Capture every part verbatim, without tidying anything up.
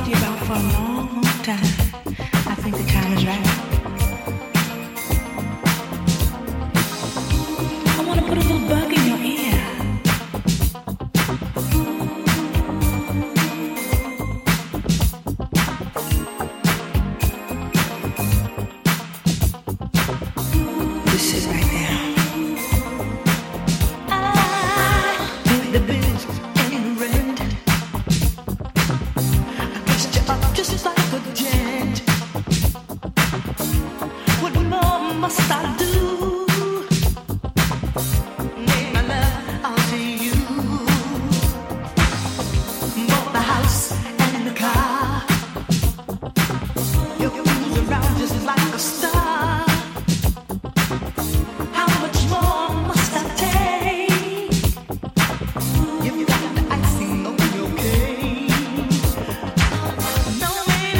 No way.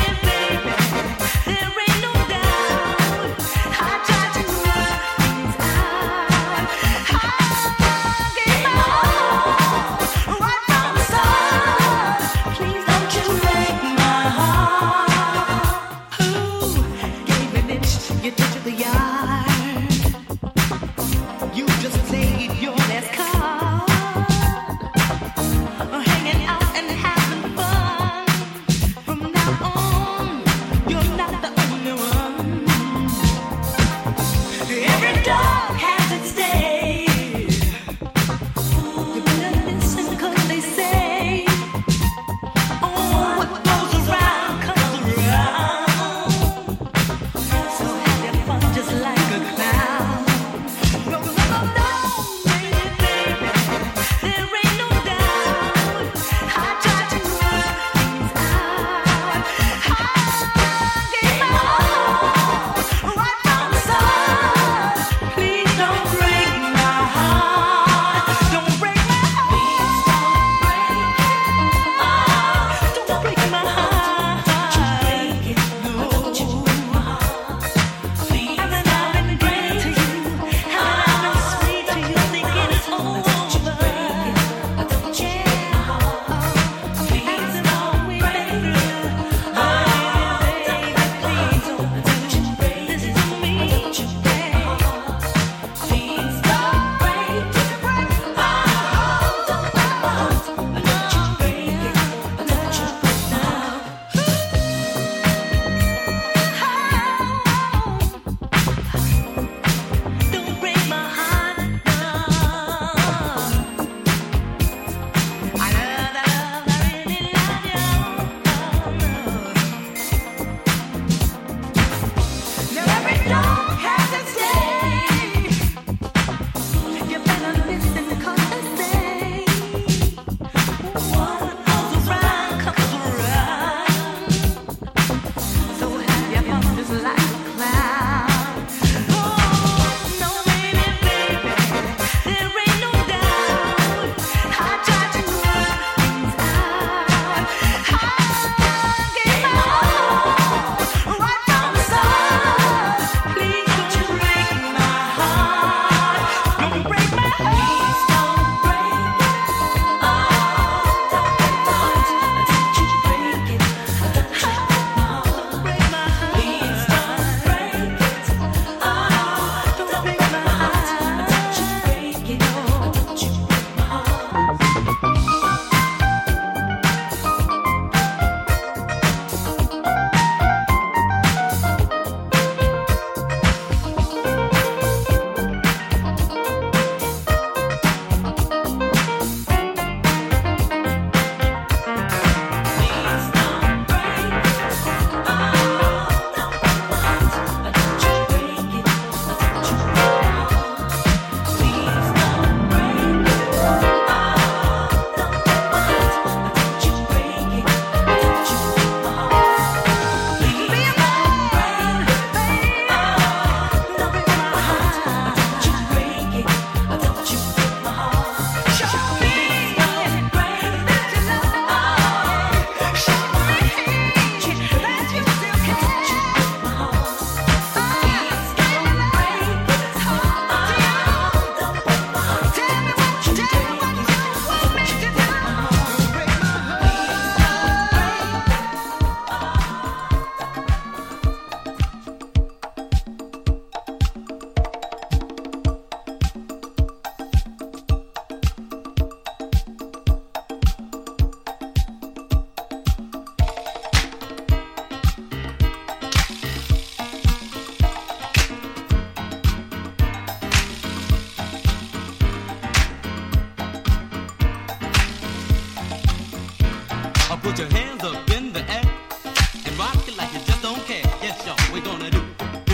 Put your hands up in the air and rock it like you just don't care. Yes, y'all, we're gonna do.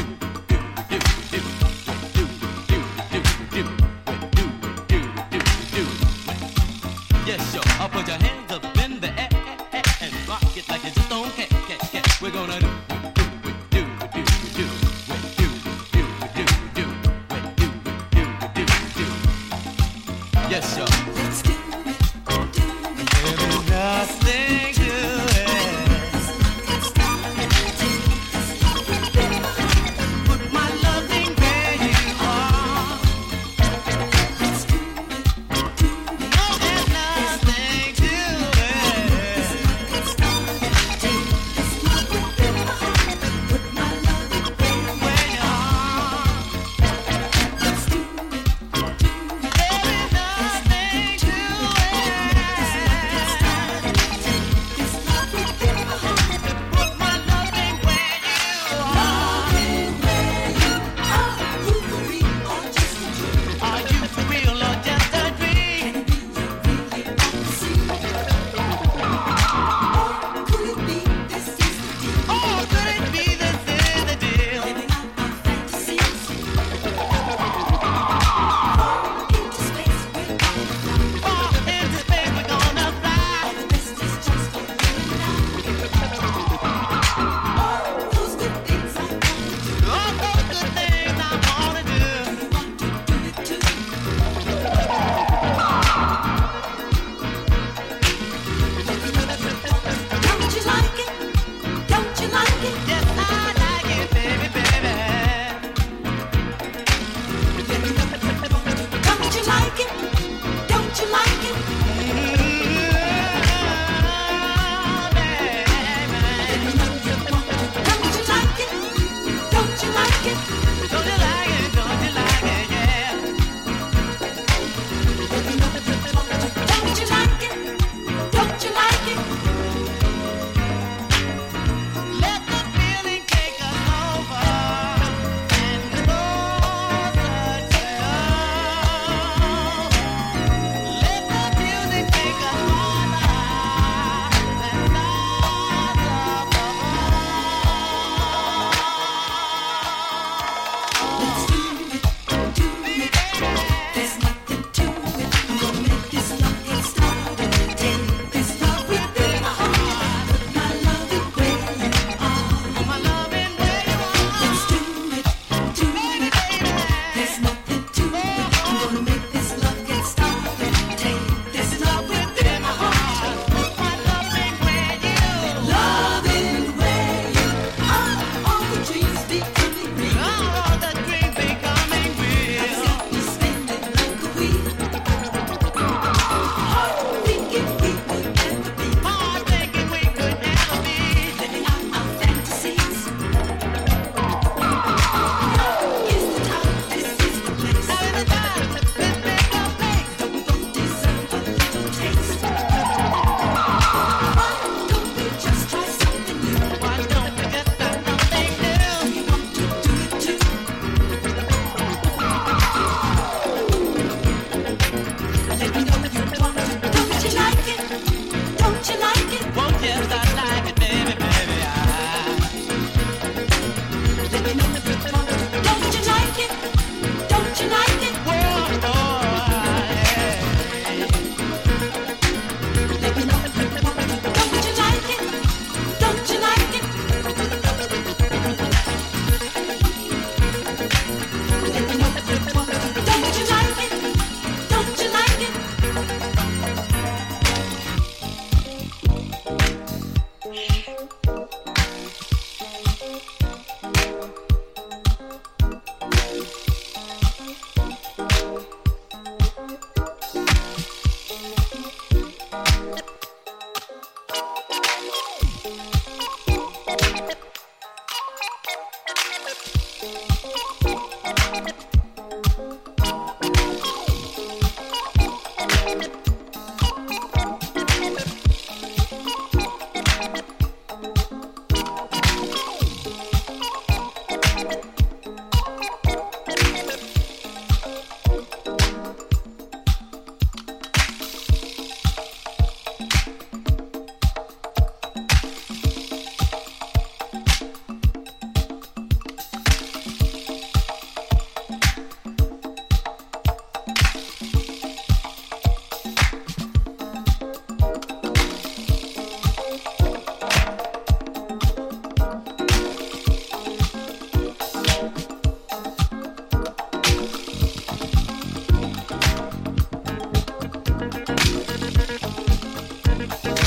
Yes, yo, I'll put your hands up in the air and rock it like you just don't care. care, care. We're gonna do. Yes, yo. Let's do it, do it. There is nothing to it. Put my loving where you are. Let's do it, do it. No, there's nothing to it. Put my loving where you are. Let's do it, do it. There is nothing to put my loving where you are. Are you for real or just a dream? Oh, could it be this is the deal? Far into space we're gonna fly. All those good things I wanna do. Don't you like it? Don't you like it? Yes, I like it, baby, baby. Don't you like it? Don't you like it? Don't you like it? Don't you like it? Don't you like it? Don't you like it? Yeah. Don't you like it? Don't you like it? Let the feeling take us over and cause us love. Let the music take us farther than stars above. Let's do it, do it. There's nothing to it. I'm gonna make this love get started. Take this love within my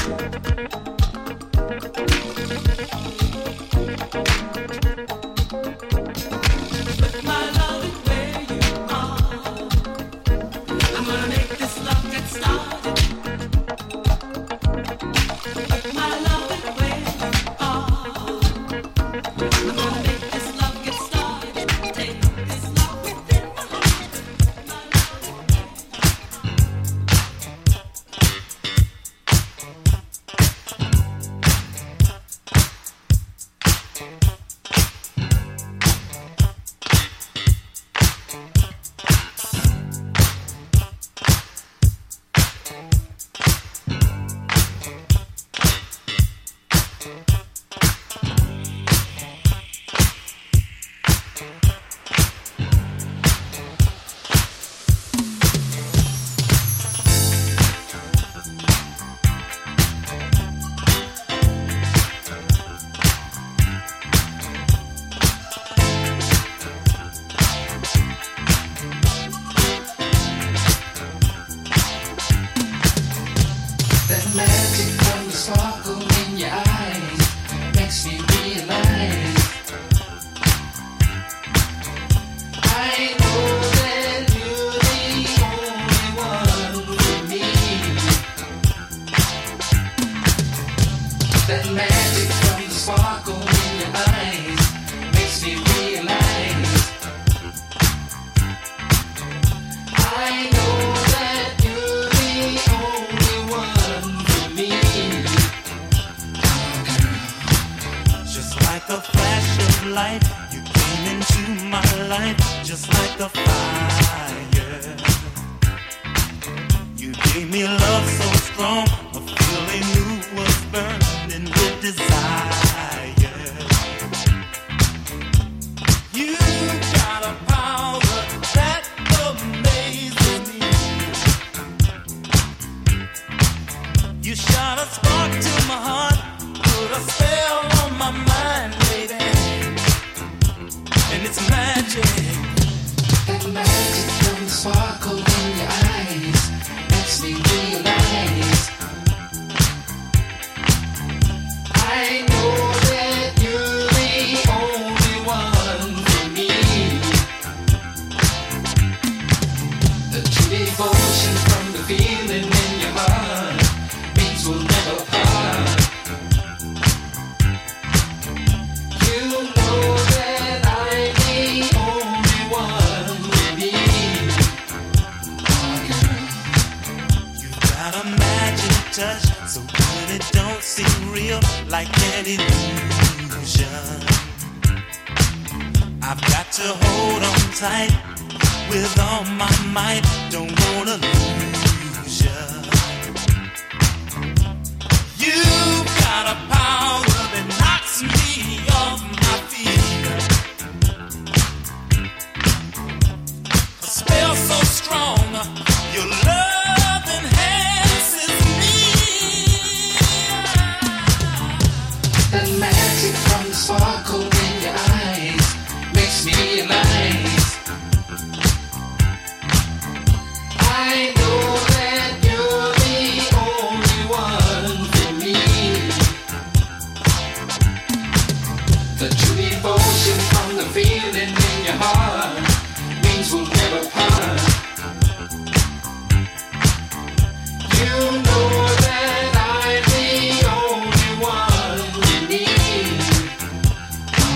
Devotion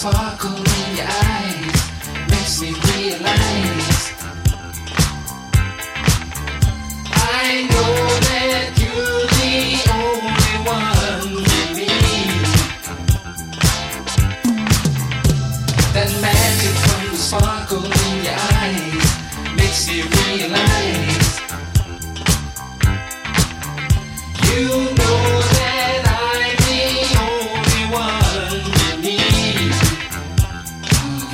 sparkle in your eyes makes me realize I know that you're the only one for me. That magic from the sparkle in your eyes makes me realize you know that I'm the only one you need.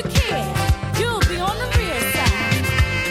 care. You'll be on the real side.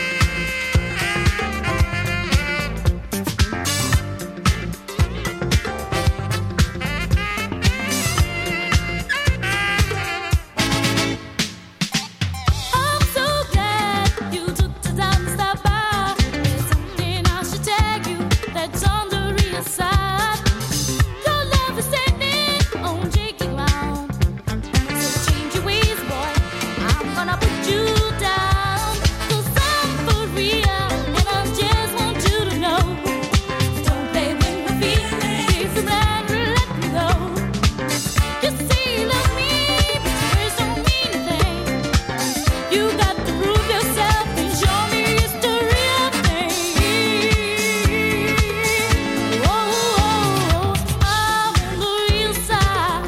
I'm so glad you took the time to stop by. There's something I should tell you that's on the real side. Your love is standing on shaky ground. So change your ways, boy. I'm gonna put you down. 'Cause I'm for real, and I just want you to know. Don't play with my feelings. If you let me, let me go. You say you love me, but your words don't mean a thing. You got to prove yourself and show me it's the real thing. Oh, I'm on the real side.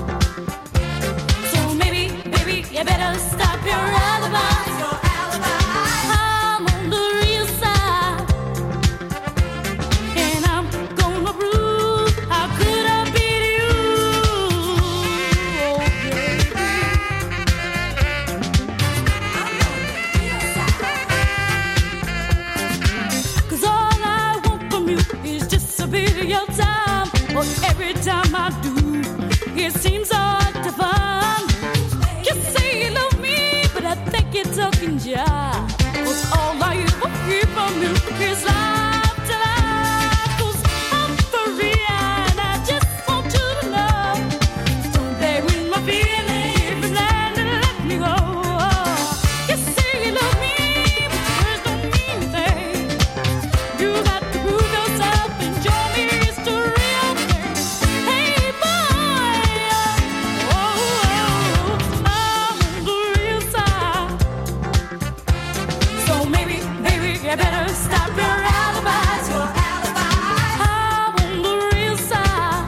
So maybe, baby, you better stop your alibi. I'm on the real side. And I'm gonna prove how good I be to you. Oh, baby. Cause all I want from you is just a bit of your time. But every time I do, it seems hard to find. You say you love me, but I think you're talking jive. 'Cause all I ever hear from you is life to life. 'Cause I'm for real, and I just want you to know. Don't play with my feelings. If you let me, let me go. You say you love me, but words don't mean a thing. You got to prove yourself and show me it's the real thing. Hey, boy, oh, I'm on the real side. So maybe, baby, you better stop your alibis. I'm on the real side.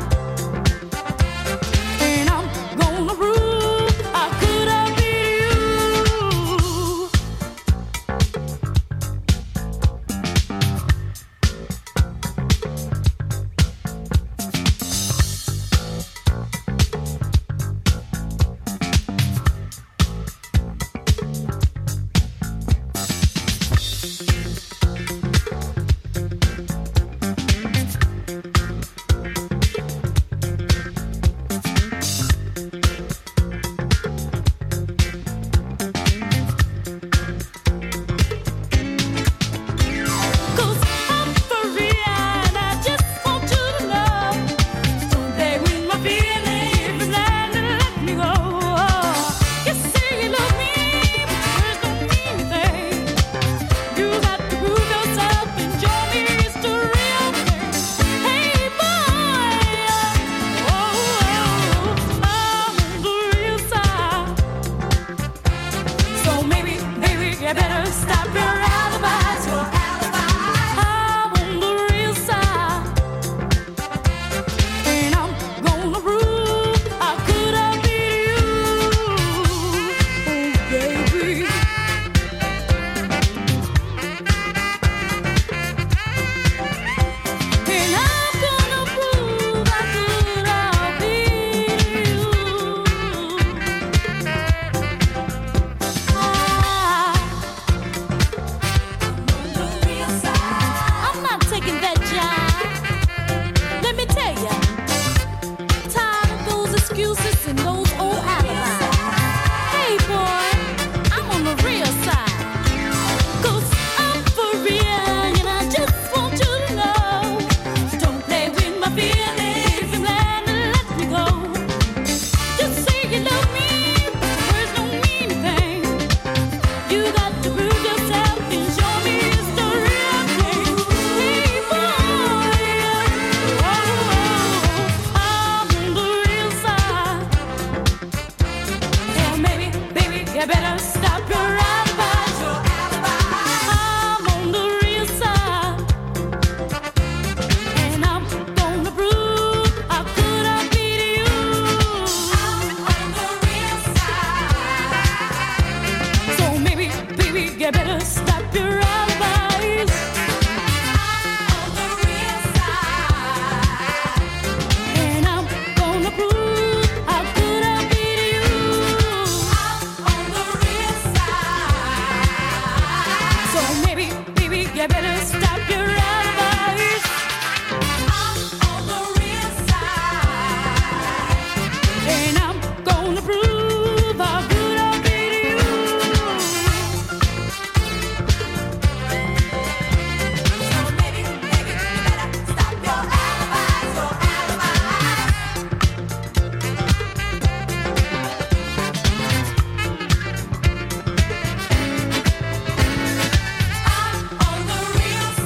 And I'm gonna prove how good I be to you. Cause I'm for real, and I just want you to know. Don't play with my feelings. If you let me, let me go. You say you love me, but words don't mean a thing. You got to prove yourself and show me it's the real thing. Hey, boy, oh, I'm on the real side. So maybe, baby, you better stop your alibis. I'm on the real side. And I'm gonna prove how good I be to you. Oh, baby. And I'm gonna prove how good I'll be to you. I I'm not taking that job. Let me tell ya, tired of those excuses and those old alibis. Hey boy, I'm on the real side. 'Cause I'm for real, and I just want you to know. Don't play with my feelings. If you let me, let me go. You say you love me, but words don't mean a thing. You got to prove yourself and show me it's the real thing. Hey, boy, oh, I'm on the real side. Yeah, maybe, baby, you better stop your alibis. I'm on the real side. And I'm gonna prove how good I be to you. I'm on the real side. So maybe, baby, you better stop your alibis. I'm on the real side. And I'm gonna prove how good I be to you. I'm on the real You better stop your alibis. I'm on the real side, and I'm gonna prove how good I'll be to you. So baby, baby, you better stop your alibis, your alibis. I'm on the real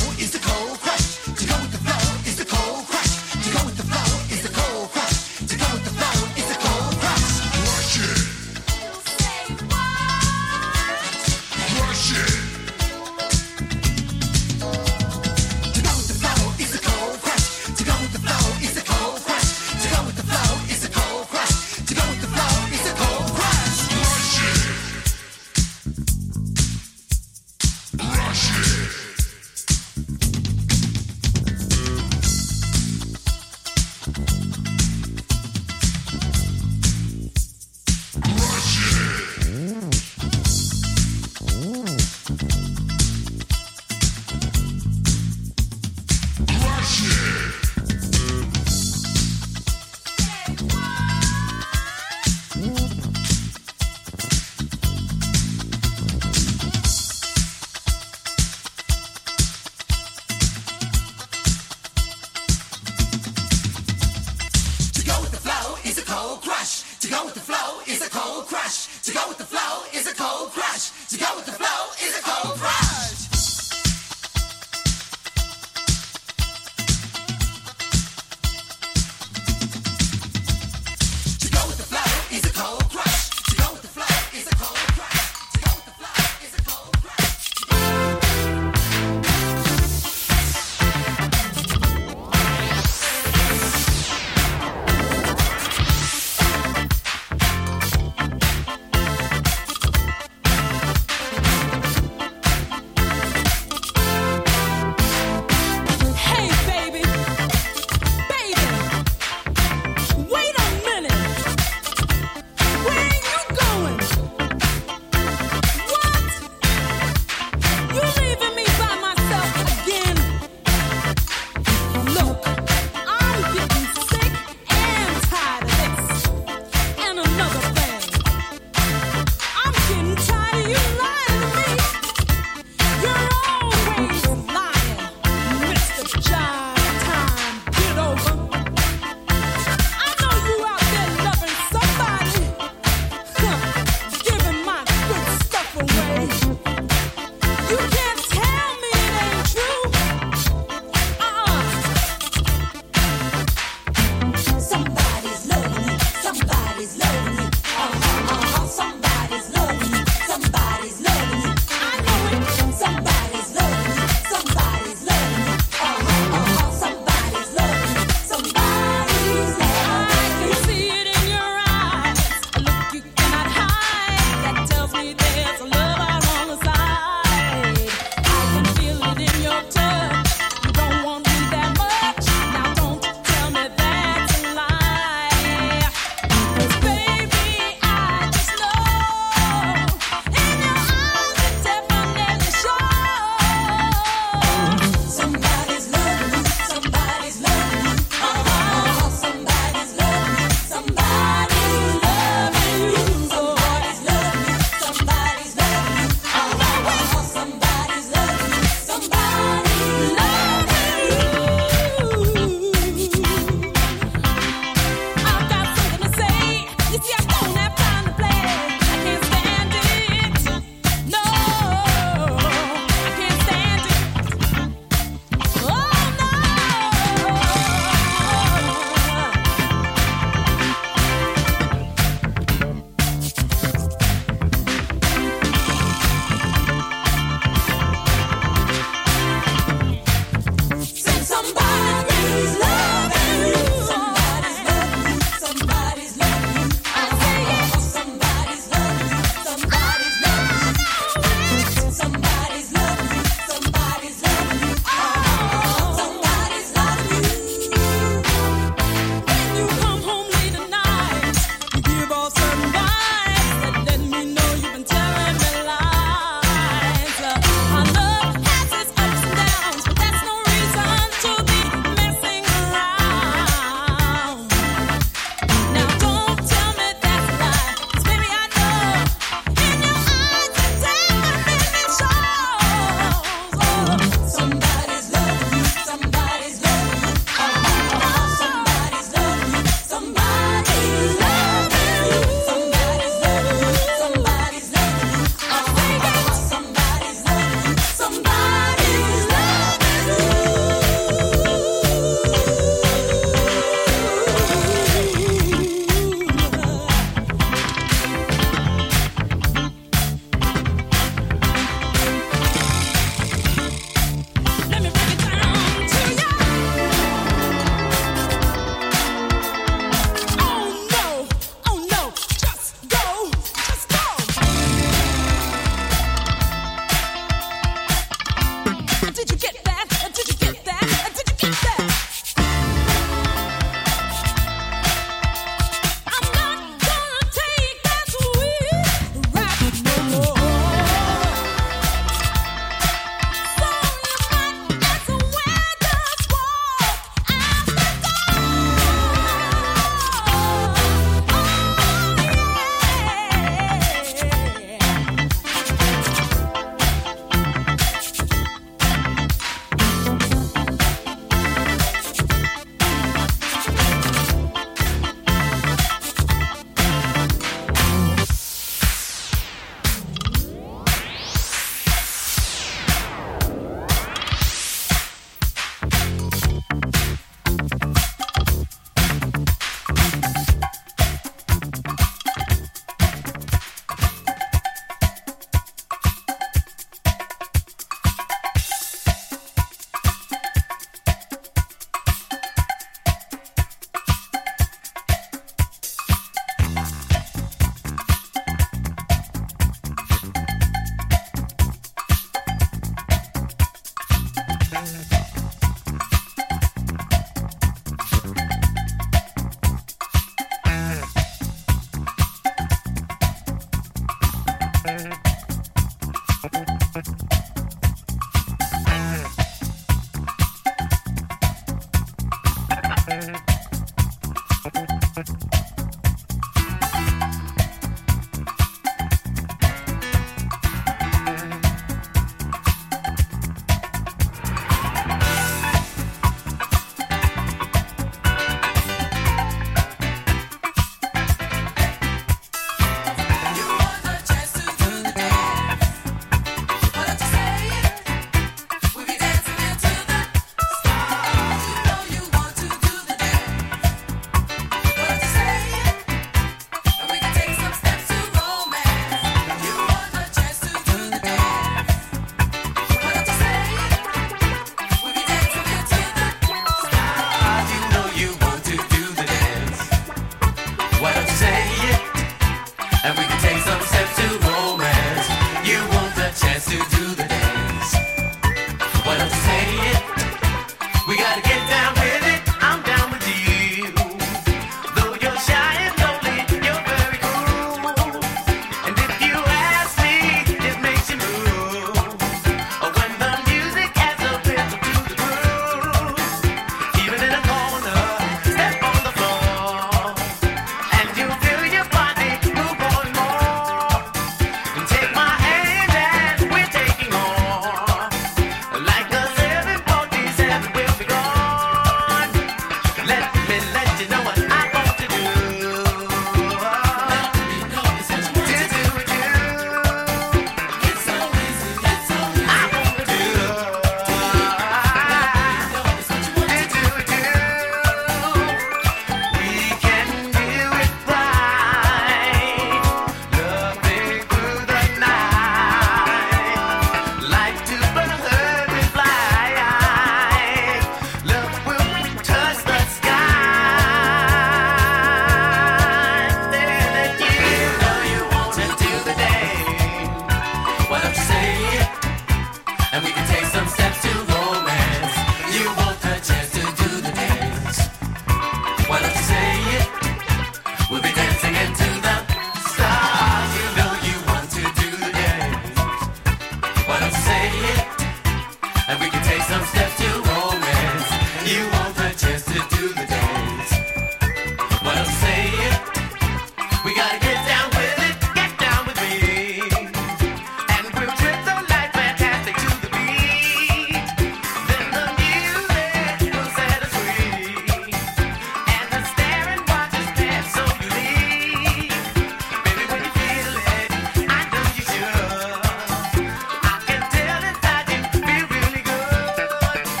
Feel really good.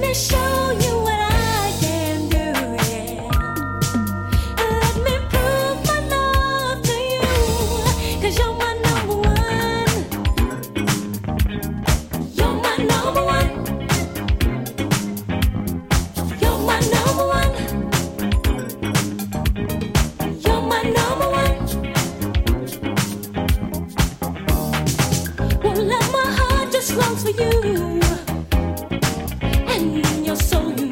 me show you what I can do, yeah. Let me prove my love to you, 'cause you're my number one. You're my number one. You're my number one. You're my number one. Well, let my heart just longs for you, and you're so unique.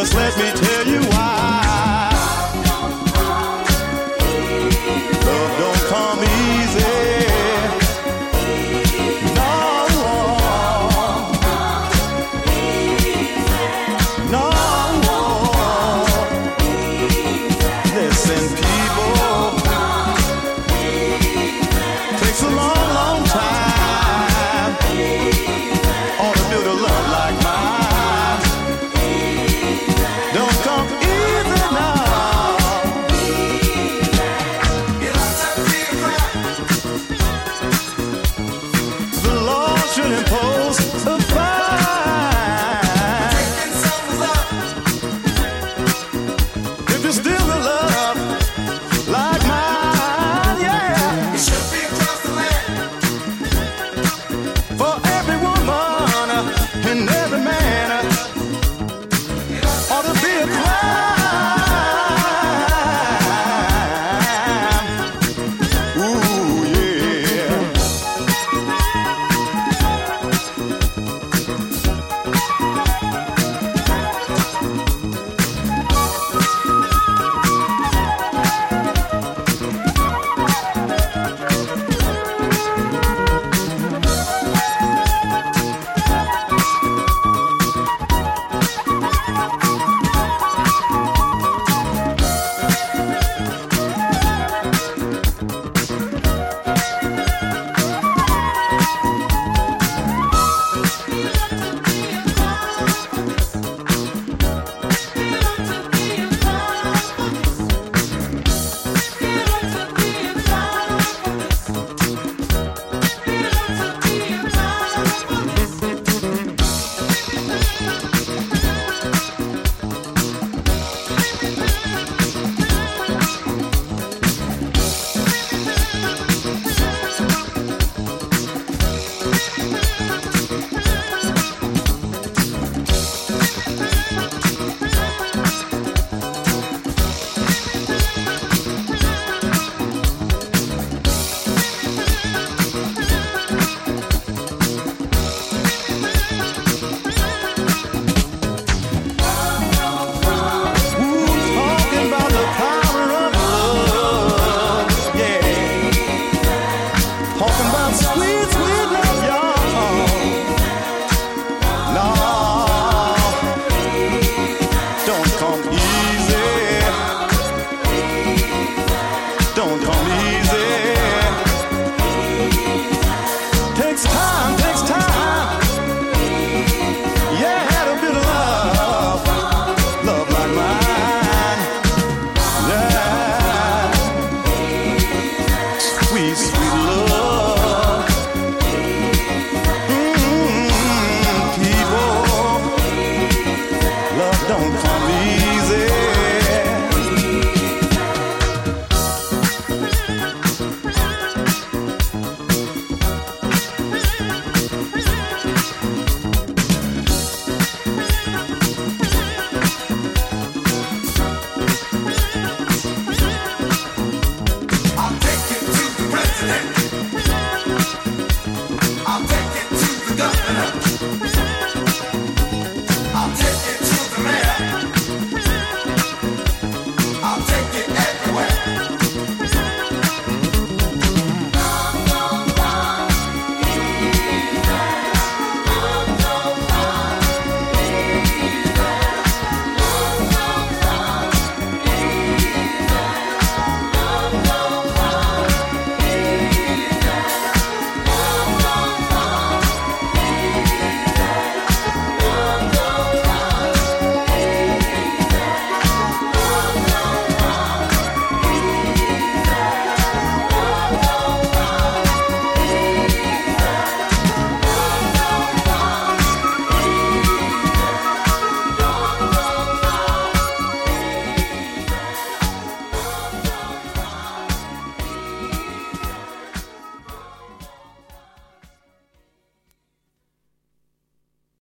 just let me tell